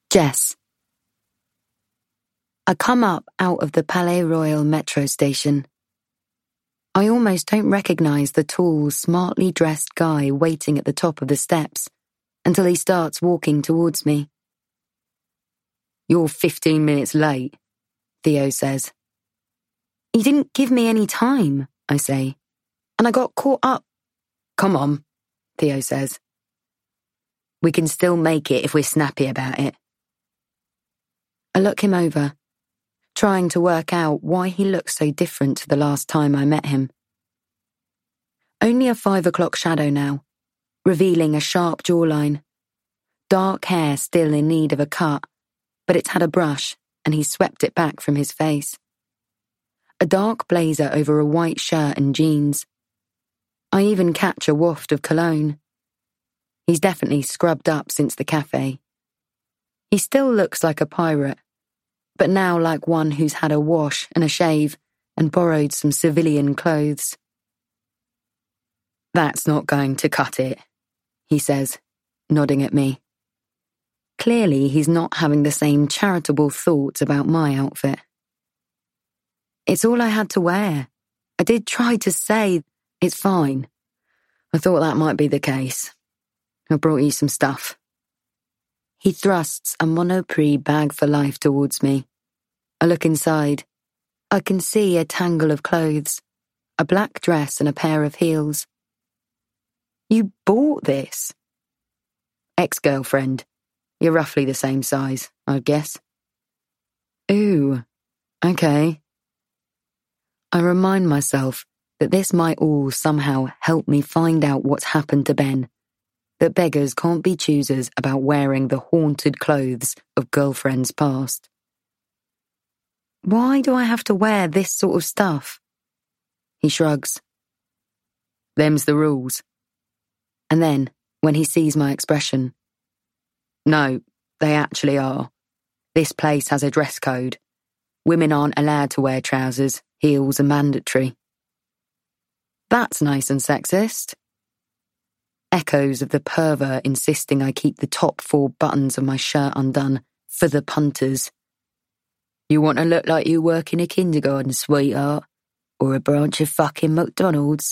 Jess. I come up out of the Palais Royal metro station. I almost don't recognise the tall, smartly dressed guy waiting at the top of the steps until he starts walking towards me. "You're 15 minutes late," Theo says. "You didn't give me any time," I say, "and I got caught up." "Come on," Theo says. "We can still make it if we're snappy about it." I look him over, trying to work out why he looks so different to the last time I met him. Only a 5 o'clock shadow now, revealing a sharp jawline. Dark hair still in need of a cut, but it's had a brush and he's swept it back from his face. A dark blazer over a white shirt and jeans. I even catch a waft of cologne. He's definitely scrubbed up since the cafe. He still looks like a pirate, but now like one who's had a wash and a shave and borrowed some civilian clothes. "That's not going to cut it," he says, nodding at me. Clearly he's not having the same charitable thoughts about my outfit. "It's all I had to wear. I did try to say, it's fine. I thought that might be the case. I brought you some stuff." He thrusts a Monoprix bag for life towards me. I look inside. I can see a tangle of clothes, a black dress and a pair of heels. "You bought this?" "Ex-girlfriend. You're roughly the same size, I'd guess." "Ooh, okay." I remind myself that this might all somehow help me find out what's happened to Ben, that beggars can't be choosers about wearing the haunted clothes of girlfriends past. "Why do I have to wear this sort of stuff?" He shrugs. "Them's the rules." And then, when he sees my expression, "No, they actually are. This place has a dress code. Women aren't allowed to wear trousers, heels are mandatory." "That's nice and sexist." Echoes of the pervert insisting I keep the top 4 buttons of my shirt undone for the punters. "You want to look like you work in a kindergarten, sweetheart, or a branch of fucking McDonald's?"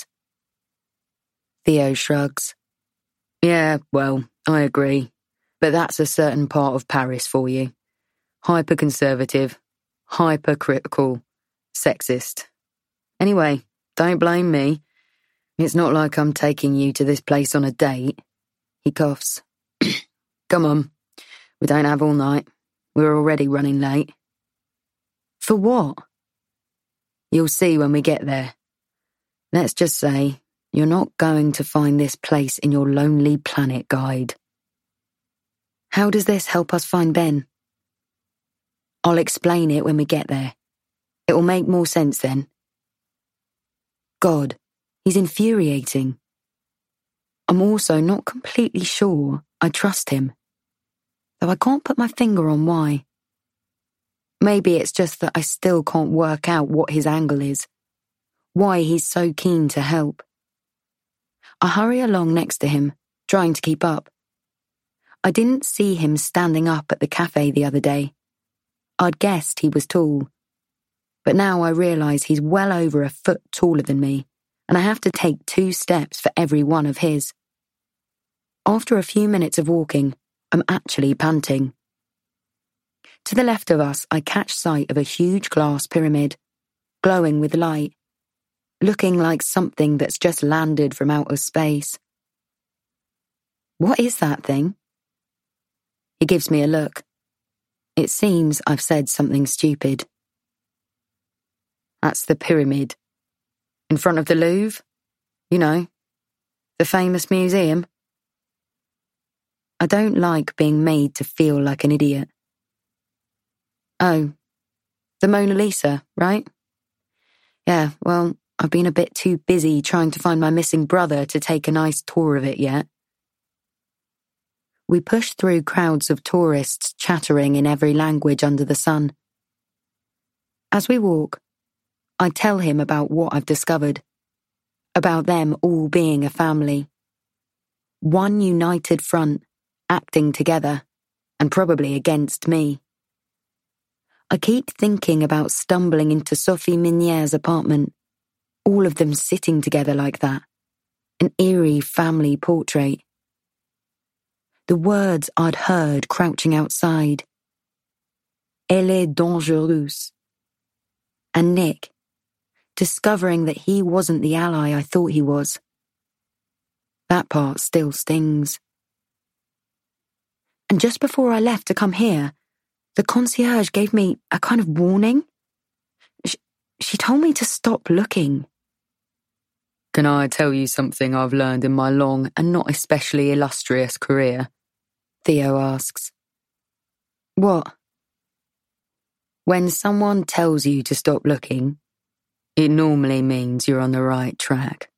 Theo shrugs. "Yeah, well, I agree. But that's a certain part of Paris for you. Hyper-conservative, hyper-critical, sexist. Anyway, don't blame me. It's not like I'm taking you to this place on a date." He coughs. "Come on. We don't have all night. We're already running late." "For what?" "You'll see when we get there. Let's just say you're not going to find this place in your Lonely Planet guide." "How does this help us find Ben?" "I'll explain it when we get there. It will make more sense then." God, he's infuriating. I'm also not completely sure I trust him, though I can't put my finger on why. Maybe it's just that I still can't work out what his angle is, why he's so keen to help. I hurry along next to him, trying to keep up. I didn't see him standing up at the cafe the other day. I'd guessed he was tall, but now I realise he's well over a foot taller than me, and I have to take 2 steps for every one of his. After a few minutes of walking, I'm actually panting. To the left of us, I catch sight of a huge glass pyramid, glowing with light, looking like something that's just landed from outer space. "What is that thing?" He gives me a look. It seems I've said something stupid. "That's the pyramid. In front of the Louvre. You know, the famous museum." I don't like being made to feel like an idiot. "Oh, the Mona Lisa, right? Yeah, well, I've been a bit too busy trying to find my missing brother to take a nice tour of it yet." We push through crowds of tourists chattering in every language under the sun. As we walk, I tell him about what I've discovered, about them all being a family. One united front, acting together, and probably against me. I keep thinking about stumbling into Sophie Minier's apartment, all of them sitting together like that, an eerie family portrait. The words I'd heard crouching outside. Elle est dangereuse. And Nick, discovering that he wasn't the ally I thought he was. That part still stings. And just before I left to come here, the concierge gave me a kind of warning. She told me to stop looking. Can I tell you something I've learned in my long and not especially illustrious career? Theo asks. What? When someone tells you to stop looking, it normally means you're on the right track.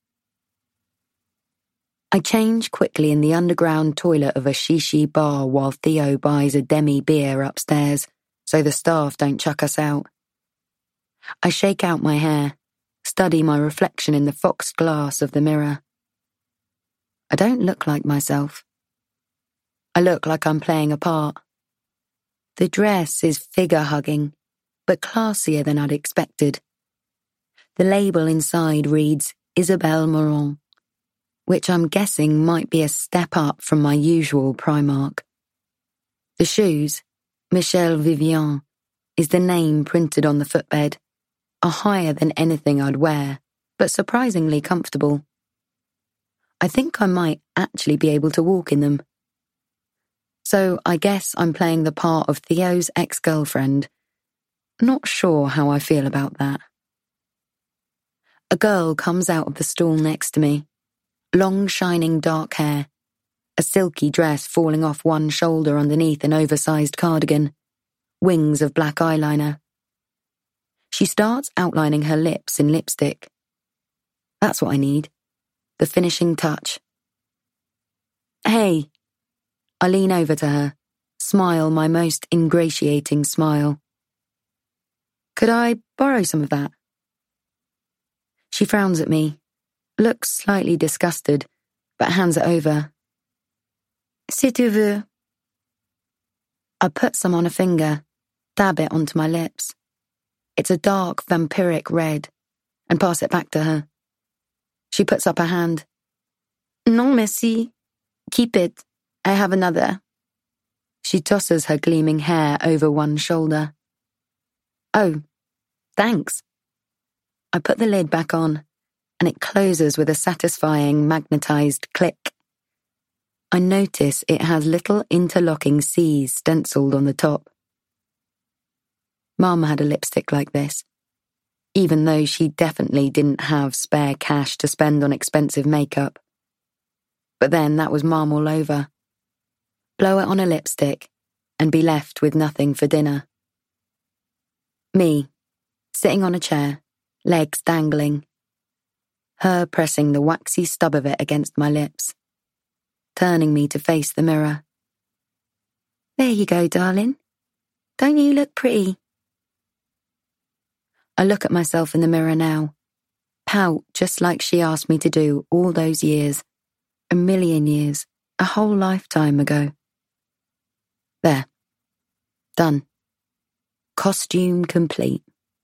I change quickly in the underground toilet of a shishi bar while Theo buys a demi beer upstairs so the staff don't chuck us out. I shake out my hair, study my reflection in the foxed glass of the mirror. I don't look like myself. I look like I'm playing a part. The dress is figure-hugging, but classier than I'd expected. The label inside reads Isabelle Marant, which I'm guessing might be a step up from my usual Primark. The shoes, Michel Vivian, is the name printed on the footbed, are higher than anything I'd wear, but surprisingly comfortable. I think I might actually be able to walk in them. So I guess I'm playing the part of Theo's ex-girlfriend. Not sure how I feel about that. A girl comes out of the stall next to me. Long shining dark hair, a silky dress falling off one shoulder underneath an oversized cardigan, wings of black eyeliner. She starts outlining her lips in lipstick. That's what I need, the finishing touch. Hey. I lean over to her, smile my most ingratiating smile. Could I borrow some of that? She frowns at me, looks slightly disgusted, but hands it over. Si tu veux. I put some on a finger, dab it onto my lips. It's a dark vampiric red, and pass it back to her. She puts up her hand. Non merci. Keep it. I have another. She tosses her gleaming hair over one shoulder. Oh, thanks. I put the lid back on, and it closes with a satisfying magnetized click. I notice it has little interlocking C's stenciled on the top. Mum had a lipstick like this, even though she definitely didn't have spare cash to spend on expensive makeup. But then that was Mum all over. Blow it on a lipstick, and be left with nothing for dinner. Me, sitting on a chair, legs dangling. Her pressing the waxy stub of it against my lips, turning me to face the mirror. There you go, darling. Don't you look pretty? I look at myself in the mirror now, pout just like she asked me to do all those years, a million years, a whole lifetime ago. There. Done. Costume complete.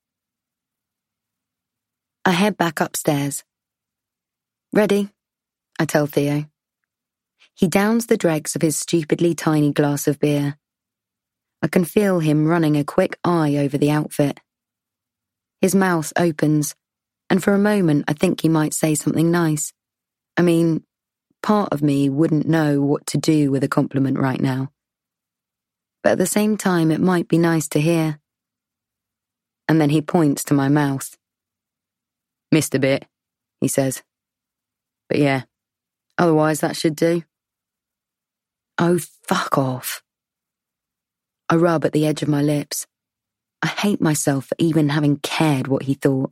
I head back upstairs. Ready? I tell Theo. He downs the dregs of his stupidly tiny glass of beer. I can feel him running a quick eye over the outfit. His mouth opens, and for a moment I think he might say something nice. I mean, part of me wouldn't know what to do with a compliment right now. But at the same time, it might be nice to hear. And then he points to my mouth. Missed a bit, he says. But yeah, otherwise that should do. Oh, fuck off. I rub at the edge of my lips. I hate myself for even having cared what he thought.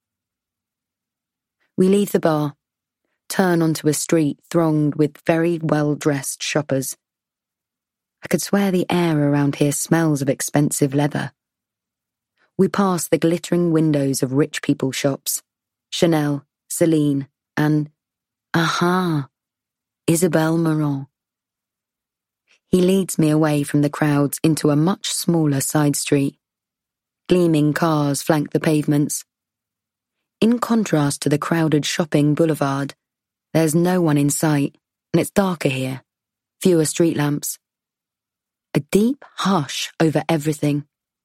We leave the bar, turn onto a street thronged with very well-dressed shoppers. I could swear the air around here smells of expensive leather. We pass the glittering windows of rich people's shops, Chanel, Celine, and, aha, Isabelle Marant. He leads me away from the crowds into a much smaller side street. Gleaming cars flank the pavements. In contrast to the crowded shopping boulevard, there's no one in sight, and it's darker here, fewer street lamps. A deep hush over everything.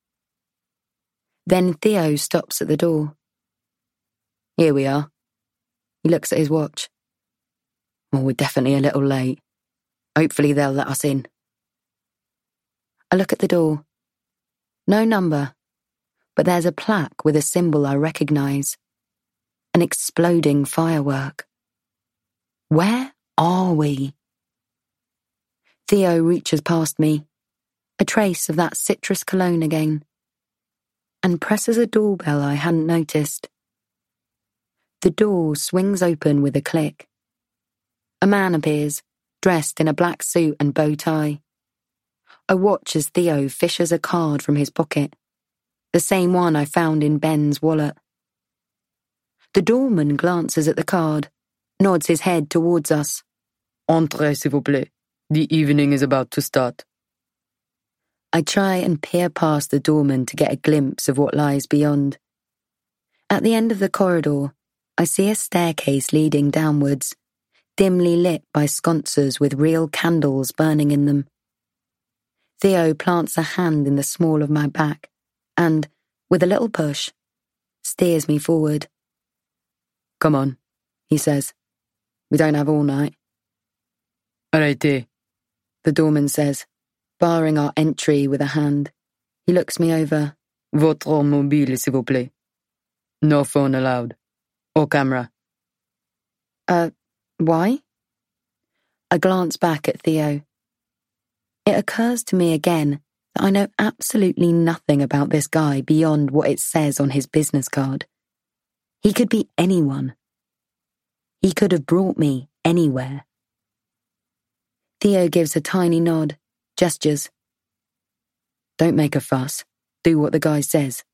Then Theo stops at the door. Here we are. He looks at his watch. Well, we're definitely a little late. Hopefully they'll let us in. I look at the door. No number, but there's a plaque with a symbol I recognise. An exploding firework. Where are we? Theo reaches past me, a trace of that citrus cologne again, and presses a doorbell I hadn't noticed. The door swings open with a click. A man appears, dressed in a black suit and bow tie. I watch as Theo fishes a card from his pocket, the same one I found in Ben's wallet. The doorman glances at the card, nods his head towards us. Entrez, s'il vous plaît. The evening is about to start. I try and peer past the doorman to get a glimpse of what lies beyond. At the end of the corridor, I see a staircase leading downwards, dimly lit by sconces with real candles burning in them. Theo plants a hand in the small of my back and, with a little push, steers me forward. Come on, he says. We don't have all night. Arrêtez, the doorman says, barring our entry with a hand. He looks me over. Votre mobile, s'il vous plaît. No phone allowed. Or camera. Why? I glance back at Theo. It occurs to me again that I know absolutely nothing about this guy beyond what it says on his business card. He could be anyone. He could have brought me anywhere. Theo gives a tiny nod, gestures. Don't make a fuss. Do what the guy says.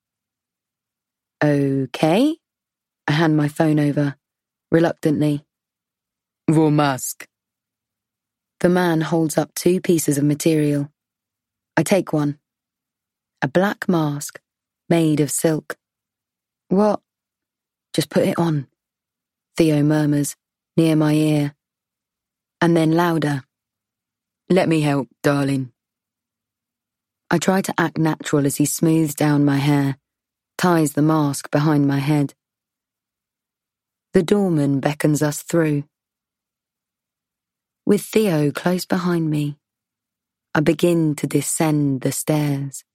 Okay. I hand my phone over, reluctantly. Vos masques. The man holds up 2 pieces of material. I take one. A black mask, made of silk. What? Just put it on, Theo murmurs, near my ear. And then louder. Let me help, darling. I try to act natural as he smooths down my hair, ties the mask behind my head. The doorman beckons us through. With Theo close behind me, I begin to descend the stairs.